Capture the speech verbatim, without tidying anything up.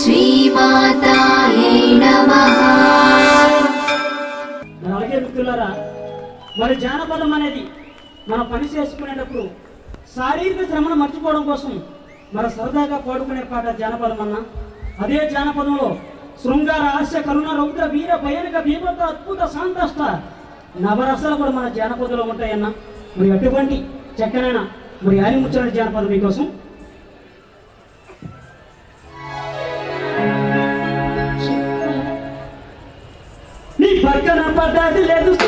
శ్రీమాతాయే నమః. అలాగే మిత్రులారా, మరి జానపదం అనేది మనం పని చేసుకునేటప్పుడు శారీరక శ్రమను మర్చిపోవడం కోసం మరి సరదాగా పాడుకునే పాట జానపదం అన్న. అదే జానపదంలో శృంగార, హాస్య, కరుణ, రౌద్ర, వీర, భయానక, భీమత, అద్భుత, శాంతష్ట నవరసాలు కూడా మన జానపదంలో ఉంటాయన్న. మరి అటువంటి చక్కనైన మరి ఆలిముచ్చని జానపదం మీకోసం. నీ పక్కన పడ్డది లేదు